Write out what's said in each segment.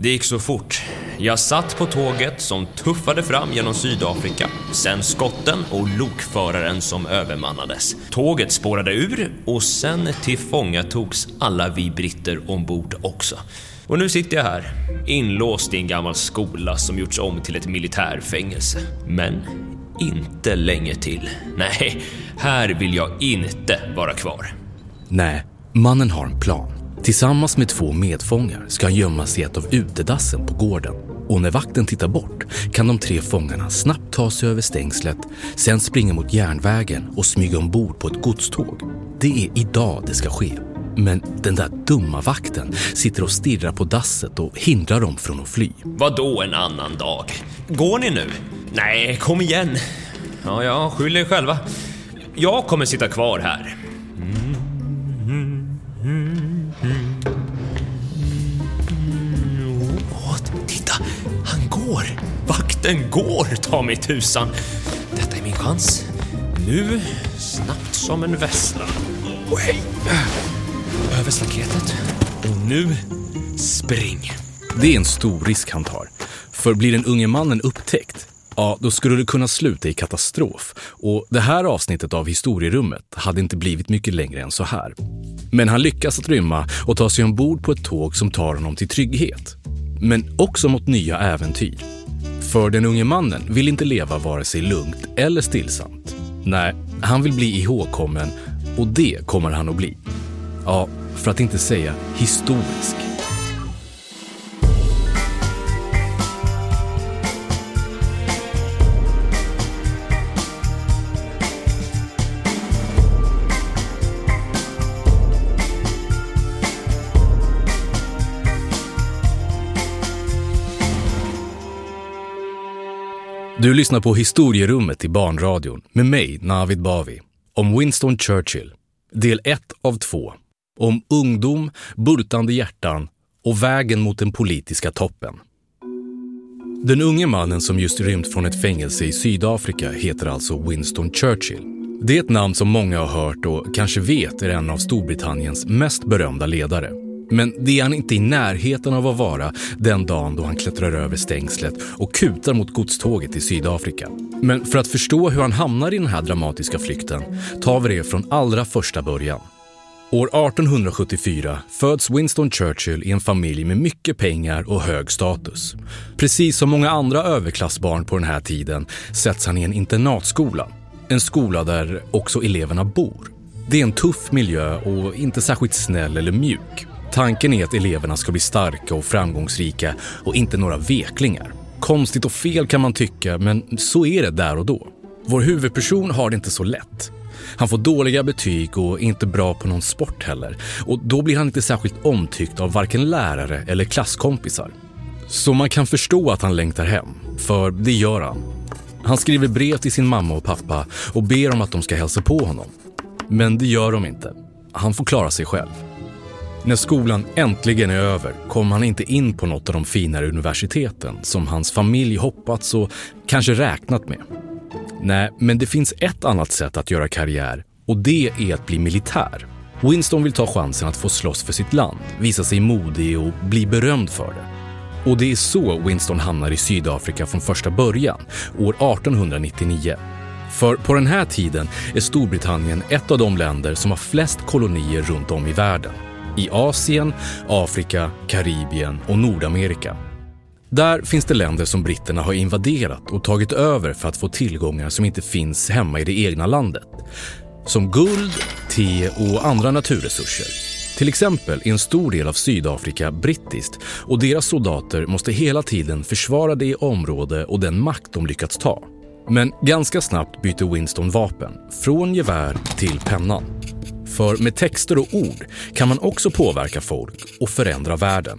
Det gick så fort. Jag satt på tåget som tuffade fram genom Sydafrika. Sen skotten och lokföraren som övermannades. Tåget spårade ur och sen tillfångatogs alla vi britter ombord också. Och nu sitter jag här, inlåst i en gammal skola som gjorts om till ett militärfängelse. Men inte länge till. Nej, här vill jag inte vara kvar. Nej, mannen har en plan. Tillsammans med 2 medfångar ska han gömma sig i ett av utedassen på gården. Och när vakten tittar bort kan de 3 fångarna snabbt ta sig över stängslet, sen springa mot järnvägen och smyga ombord på ett godståg. Det är idag det ska ske. Men den där dumma vakten sitter och stirrar på dasset och hindrar dem från att fly. Vadå en annan dag? Går ni nu? Nej, kom igen. Ja, skyll er själva. Jag kommer sitta kvar här. Titta, han går. Vakten går, ta mig tusan. Detta är min chans. Nu, snabbt som en väsla. Och hej. Över staketet. Och nu, spring. Det är en stor risk han tar. För blir den unge mannen upptäckt, ja, då skulle det kunna sluta i katastrof. Och det här avsnittet av historierummet hade inte blivit mycket längre än så här. Men han lyckas att rymma och ta sig ombord på ett tåg som tar honom till trygghet. Men också mot nya äventyr. För den unge mannen vill inte leva vare sig lugnt eller stillsamt. Nej, han vill bli ihågkommen och det kommer han att bli. Ja, för att inte säga historisk. Du lyssnar på Historierummet i Barnradion med mig, Navid Bavi, om Winston Churchill. Del 1 av 2. Om ungdom, bultande hjärtan och vägen mot den politiska toppen. Den unge mannen som just rymt från ett fängelse i Sydafrika heter alltså Winston Churchill. Det är ett namn som många har hört och kanske vet är en av Storbritanniens mest berömda ledare. Men det är han inte i närheten av att vara den dagen då han klättrar över stängslet och kutar mot godståget i Sydafrika. Men för att förstå hur han hamnar i den här dramatiska flykten tar vi det från allra första början. År 1874 föds Winston Churchill i en familj med mycket pengar och hög status. Precis som många andra överklassbarn på den här tiden sätts han i en internatskola. En skola där också eleverna bor. Det är en tuff miljö och inte särskilt snäll eller mjuk. Tanken är att eleverna ska bli starka och framgångsrika och inte några veklingar. Konstigt och fel kan man tycka, men så är det där och då. Vår huvudperson har det inte så lätt. Han får dåliga betyg och är inte bra på någon sport heller. Och då blir han inte särskilt omtyckt av varken lärare eller klasskompisar. Så man kan förstå att han längtar hem, för det gör han. Han skriver brev till sin mamma och pappa och ber om att de ska hälsa på honom. Men det gör de inte. Han får klara sig själv. När skolan äntligen är över kommer han inte in på något av de finare universiteten som hans familj hoppats och kanske räknat med. Nej, men det finns ett annat sätt att göra karriär och det är att bli militär. Winston vill ta chansen att få slåss för sitt land, visa sig modig och bli berömd för det. Och det är så Winston hamnar i Sydafrika från första början, år 1899. För på den här tiden är Storbritannien ett av de länder som har flest kolonier runt om i världen. I Asien, Afrika, Karibien och Nordamerika. Där finns det länder som britterna har invaderat och tagit över för att få tillgångar som inte finns hemma i det egna landet. Som guld, te och andra naturresurser. Till exempel är en stor del av Sydafrika brittiskt och deras soldater måste hela tiden försvara det område och den makt de lyckats ta. Men ganska snabbt byter Winston vapen, från gevär till pennan. För med texter och ord kan man också påverka folk och förändra världen.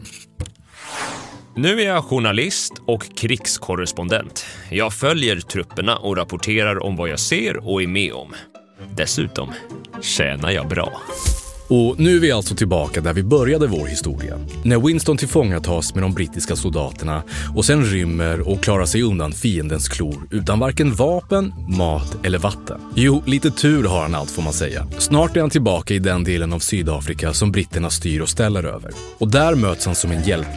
Nu är jag journalist och krigskorrespondent. Jag följer trupperna och rapporterar om vad jag ser och är med om. Dessutom tjänar jag bra. Och nu är vi alltså tillbaka där vi började vår historia. När Winston tillfångatas med de brittiska soldaterna och sen rymmer och klarar sig undan fiendens klor utan varken vapen, mat eller vatten. Jo, lite tur har han allt får man säga. Snart är han tillbaka i den delen av Sydafrika som britterna styr och ställer över. Och där möts han som en hjälte.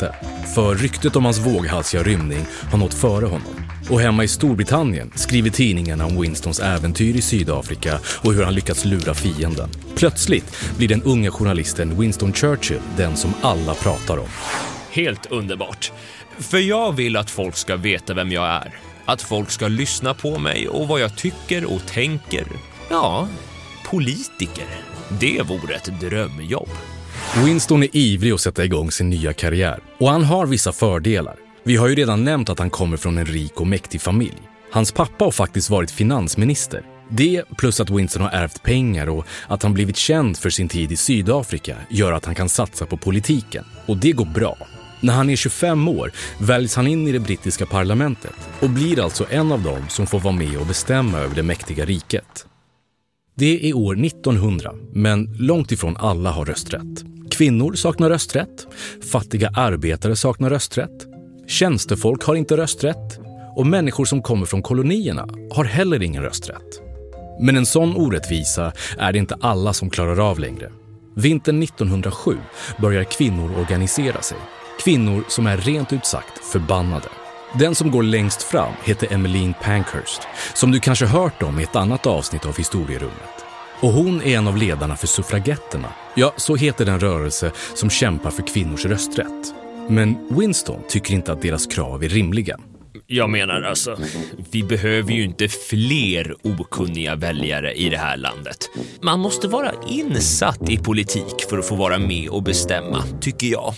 för ryktet om hans våghalsiga rymning har nått före honom. Och hemma i Storbritannien skriver tidningarna om Winstons äventyr i Sydafrika och hur han lyckats lura fienden. Plötsligt blir den unga journalisten Winston Churchill den som alla pratar om. Helt underbart. För jag vill att folk ska veta vem jag är. Att folk ska lyssna på mig och vad jag tycker och tänker. Ja, politiker. Det vore ett drömjobb. Winston är ivrig att sätta igång sin nya karriär. Och han har vissa fördelar. Vi har ju redan nämnt att han kommer från en rik och mäktig familj. Hans pappa har faktiskt varit finansminister. Det plus att Winston har ärvt pengar och att han blivit känd för sin tid i Sydafrika gör att han kan satsa på politiken. Och det går bra. När han är 25 år väljs han in i det brittiska parlamentet och blir alltså en av dem som får vara med och bestämma över det mäktiga riket. Det är år 1900, men långt ifrån alla har rösträtt. Kvinnor saknar rösträtt, fattiga arbetare saknar rösträtt, tjänstefolk har inte rösträtt och människor som kommer från kolonierna har heller ingen rösträtt. Men en sån orättvisa är det inte alla som klarar av längre. Vintern 1907 börjar kvinnor organisera sig. Kvinnor som är rent ut sagt förbannade. Den som går längst fram heter Emmeline Pankhurst, som du kanske hört om i ett annat avsnitt av Historierummet. Och hon är en av ledarna för suffragetterna. Ja, så heter den rörelse som kämpar för kvinnors rösträtt. Men Winston tycker inte att deras krav är rimliga. Jag menar alltså, vi behöver ju inte fler okunniga väljare i det här landet. Man måste vara insatt i politik för att få vara med och bestämma, tycker jag.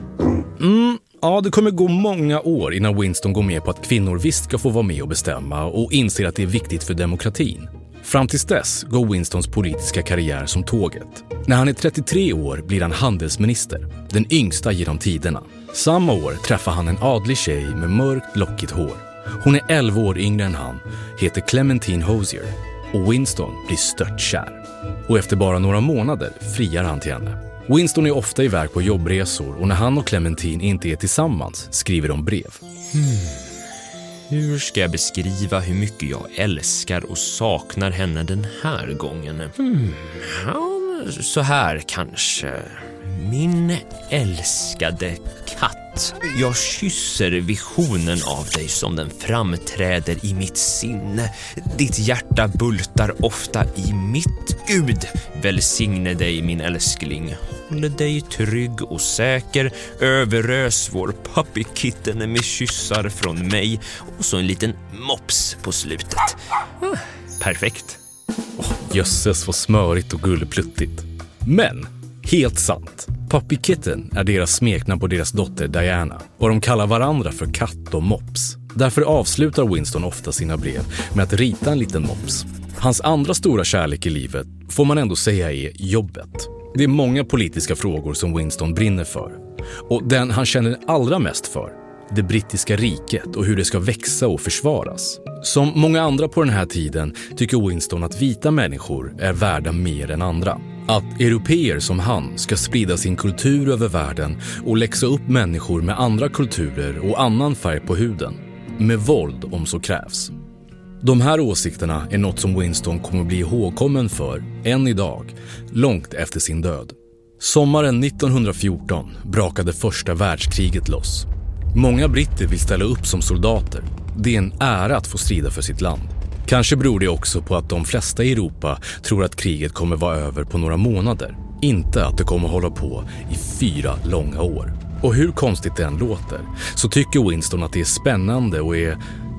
Ja, det kommer gå många år innan Winston går med på att kvinnor visst ska få vara med och bestämma och inser att det är viktigt för demokratin. Fram tills dess går Winstons politiska karriär som tåget. När han är 33 år blir han handelsminister, den yngsta genom tiderna. Samma år träffar han en adlig tjej med mörkt lockigt hår. Hon är 11 år yngre än han, heter Clementine Hosier och Winston blir störtkär. Och efter bara några månader friar han till henne. Winston är ofta iväg på jobbresor och när han och Clementine inte är tillsammans skriver de brev. Hur ska jag beskriva hur mycket jag älskar och saknar henne den här gången? Ja, så här kanske. Min älskade katt. Jag kysser visionen av dig som den framträder i mitt sinne. Ditt hjärta bultar ofta i mitt. Gud, välsigne dig min älskling. Håll dig trygg och säker. Överös vår puppykitten med kyssar från mig. Och så en liten mops på slutet. Perfekt. Jösses vad smörigt och gullpluttigt. Men, helt sant. Puppy Kitten är deras smeknamn på deras dotter Diana och de kallar varandra för katt och mops. Därför avslutar Winston ofta sina brev med att rita en liten mops. Hans andra stora kärlek i livet får man ändå säga är jobbet. Det är många politiska frågor som Winston brinner för. Och den han känner allra mest för, det brittiska riket och hur det ska växa och försvaras. Som många andra på den här tiden tycker Winston att vita människor är värda mer än andra. Att europeer som han ska sprida sin kultur över världen och läxa upp människor med andra kulturer och annan färg på huden. Med våld om så krävs. De här åsikterna är något som Winston kommer bli ihågkommen för än idag, långt efter sin död. Sommaren 1914 brakade första världskriget loss. Många britter vill ställa upp som soldater. Det är en ära att få strida för sitt land. Kanske beror det också på att de flesta i Europa tror att kriget kommer vara över på några månader. Inte att det kommer hålla på i 4 långa år. Och hur konstigt det än låter så tycker Winston att det är spännande och är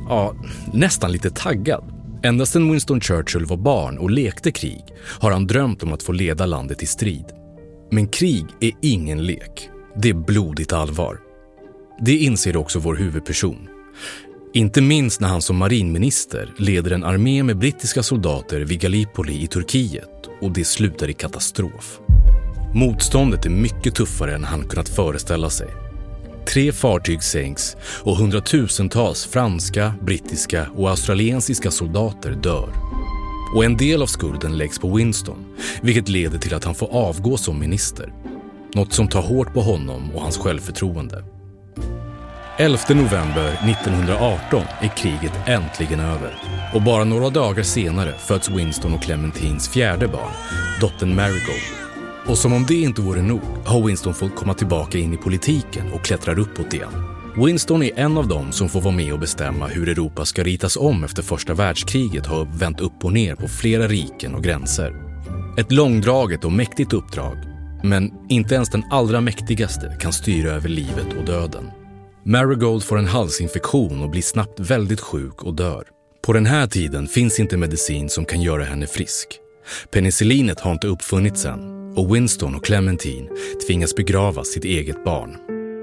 nästan lite taggad. Ända sedan Winston Churchill var barn och lekte krig har han drömt om att få leda landet i strid. Men krig är ingen lek. Det är blodigt allvar. Det inser också vår huvudperson. Inte minst när han som marinminister leder en armé med brittiska soldater vid Gallipoli i Turkiet och det slutar i katastrof. Motståndet är mycket tuffare än han kunnat föreställa sig. 3 fartyg sänks och hundratusentals franska, brittiska och australiensiska soldater dör. Och en del av skulden läggs på Winston, vilket leder till att han får avgå som minister. Något som tar hårt på honom och hans självförtroende. 11 november 1918 är kriget äntligen över. Och bara några dagar senare föds Winston och Clementines 4:e barn, dottern Marigold. Och som om det inte vore nog har Winston fått komma tillbaka in i politiken och klättrar uppåt igen. Winston är en av dem som får vara med och bestämma hur Europa ska ritas om efter första världskriget har vänt upp och ner på flera riken och gränser. Ett långdraget och mäktigt uppdrag, men inte ens den allra mäktigaste kan styra över livet och döden. Marigold får en halsinfektion och blir snabbt väldigt sjuk och dör. På den här tiden finns inte medicin som kan göra henne frisk. Penicillinet har inte uppfunnits än och Winston och Clementine tvingas begrava sitt eget barn.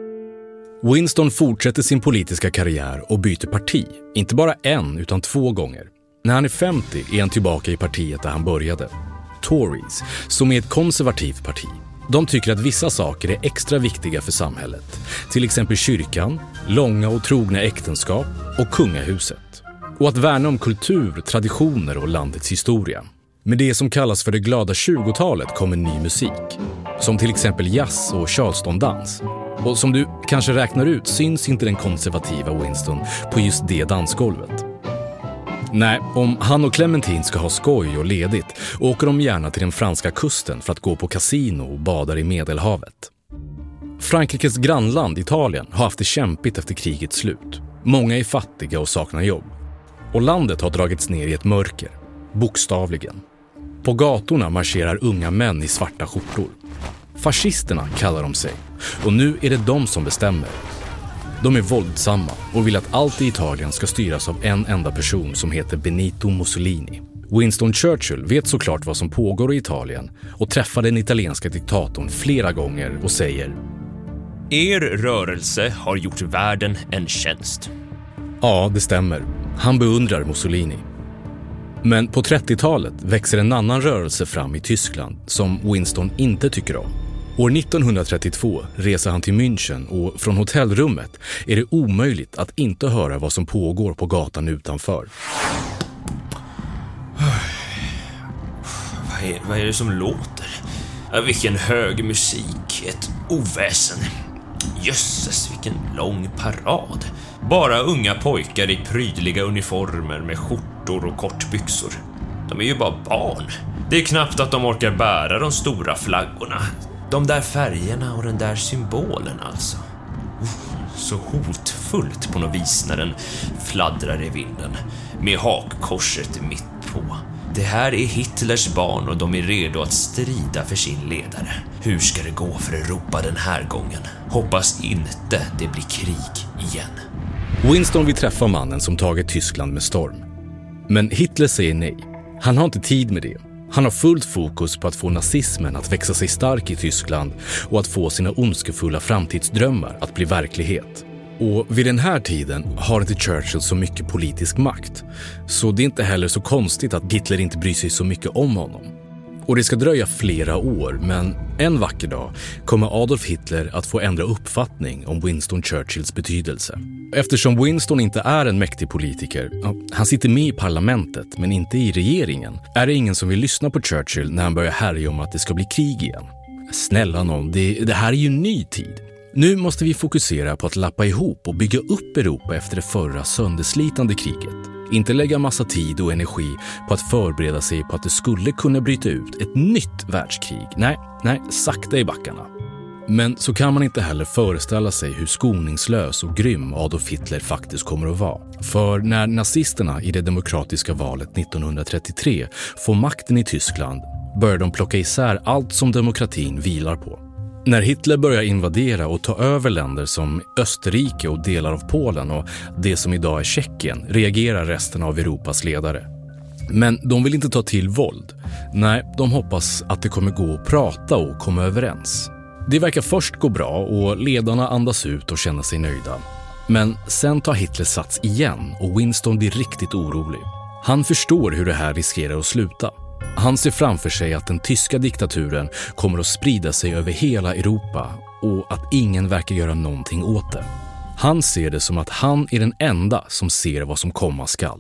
Winston fortsätter sin politiska karriär och byter parti, inte bara en utan 2 gånger. När han är 50 är han tillbaka i partiet där han började. Tories, som är ett konservativt parti. De tycker att vissa saker är extra viktiga för samhället. Till exempel kyrkan, långa och trogna äktenskap och kungahuset. Och att värna om kultur, traditioner och landets historia. Med det som kallas för det glada 20-talet kommer ny musik. Som till exempel jazz och charleston-dans. Och som du kanske räknar ut syns inte den konservativa Winston på just det dansgolvet. Nej, om han och Clementine ska ha skoj och ledigt åker de gärna till den franska kusten för att gå på kasino och badar i Medelhavet. Frankrikes grannland Italien har haft det kämpigt efter krigets slut. Många är fattiga och saknar jobb. Och landet har dragits ner i ett mörker, bokstavligen. På gatorna marscherar unga män i svarta skjortor. Fascisterna kallar de sig, och nu är det de som bestämmer. De är våldsamma och vill att allt i Italien ska styras av en enda person som heter Benito Mussolini. Winston Churchill vet såklart vad som pågår i Italien och träffar den italienska diktatorn flera gånger och säger: Er rörelse har gjort världen en tjänst. Ja, det stämmer. Han beundrar Mussolini. Men på 30-talet växer en annan rörelse fram i Tyskland som Winston inte tycker om. År 1932 reser han till München och från hotellrummet är det omöjligt att inte höra vad som pågår på gatan utanför. Vad är det som låter? Vilken hög musik, ett oväsen. Jösses, vilken lång parad. Bara unga pojkar i prydliga uniformer med skjortor och kortbyxor. De är ju bara barn. Det är knappt att de orkar bära de stora flaggorna. De där färgerna och den där symbolen alltså. Så hotfullt på något vis när den fladdrar i vinden. Med hakkorset mitt på. Det här är Hitlers barn och de är redo att strida för sin ledare. Hur ska det gå för Europa den här gången? Hoppas inte det blir krig igen. Winston vill träffa mannen som tagit Tyskland med storm. Men Hitler säger nej. Han har inte tid med det. Han har fullt fokus på att få nazismen att växa sig stark i Tyskland och att få sina ondskefulla framtidsdrömmar att bli verklighet. Och vid den här tiden har inte Churchill så mycket politisk makt. Så det är inte heller så konstigt att Hitler inte bryr sig så mycket om honom. Och det ska dröja flera år, men en vacker dag kommer Adolf Hitler att få ändra uppfattning om Winston Churchills betydelse. Eftersom Winston inte är en mäktig politiker, han sitter med i parlamentet men inte i regeringen, är det ingen som vill lyssna på Churchill när han börjar härja om att det ska bli krig igen. Snälla någon, det här är ju ny tid. Nu måste vi fokusera på att lappa ihop och bygga upp Europa efter det förra sönderslitande kriget. Inte lägga massa tid och energi på att förbereda sig på att det skulle kunna bryta ut ett nytt världskrig. Nej, sakta i backarna. Men så kan man inte heller föreställa sig hur skoningslös och grym Adolf Hitler faktiskt kommer att vara. För när nazisterna i det demokratiska valet 1933 får makten i Tyskland börjar de plocka isär allt som demokratin vilar på. När Hitler börjar invadera och ta över länder som Österrike och delar av Polen och det som idag är Tjeckien reagerar resten av Europas ledare. Men de vill inte ta till våld. Nej, de hoppas att det kommer gå att prata och komma överens. Det verkar först gå bra och ledarna andas ut och känner sig nöjda. Men sen tar Hitler sats igen och Winston blir riktigt orolig. Han förstår hur det här riskerar att sluta. Han ser framför sig att den tyska diktaturen kommer att sprida sig över hela Europa och att ingen verkar göra någonting åt det. Han ser det som att han är den enda som ser vad som komma skall.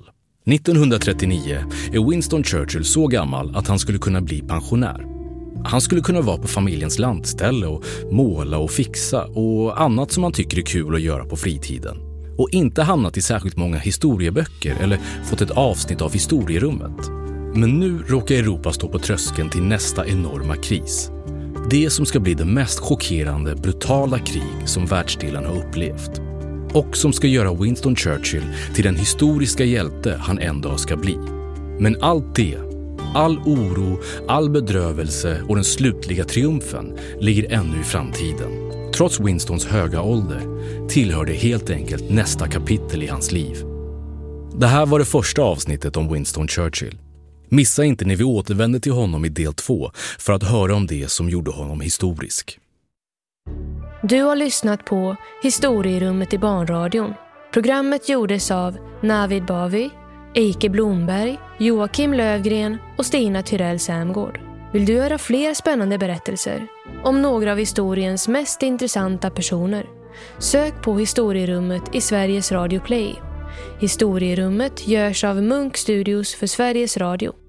1939 är Winston Churchill så gammal att han skulle kunna bli pensionär. Han skulle kunna vara på familjens lantställe och måla och fixa och annat som han tycker är kul att göra på fritiden. Och inte hamnat i särskilt många historieböcker eller fått ett avsnitt av historierummet. Men nu råkar Europa stå på tröskeln till nästa enorma kris. Det som ska bli det mest chockerande, brutala krig som världsdelen har upplevt. Och som ska göra Winston Churchill till den historiska hjälte han en dag ska bli. Men allt det, all oro, all bedrövelse och den slutliga triumfen ligger ännu i framtiden. Trots Winstons höga ålder tillhör det helt enkelt nästa kapitel i hans liv. Det här var det första avsnittet om Winston Churchill. Missa inte när vi återvänder till honom i del 2 för att höra om det som gjorde honom historisk. Du har lyssnat på Historierummet i barnradion. Programmet gjordes av Navid Bavi, Eike Blomberg, Joakim Lövgren och Stina Tyrell Samgård. Vill du höra fler spännande berättelser om några av historiens mest intressanta personer? Sök på Historierummet i Sveriges Radio Play. Historierummet görs av Munk Studios för Sveriges Radio.